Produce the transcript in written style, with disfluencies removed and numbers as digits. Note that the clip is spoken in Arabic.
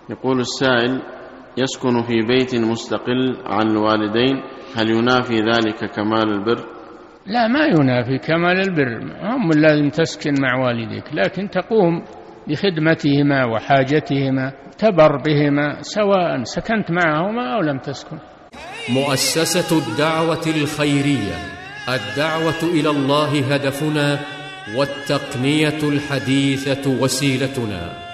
يقول السائل: يسكن في بيت مستقل عن الوالدين، هل ينافي ذلك كمال البر؟ لا، ما ينافي كمال البر. هم لازم تسكن مع والديك، لكن تقوم بخدمتهما وحاجتهما، تبر بهما سواء سكنت معهما أو لم تسكن. مؤسسة الدعوة الخيرية، الدعوة إلى الله هدفنا، والتقنية الحديثة وسيلتنا.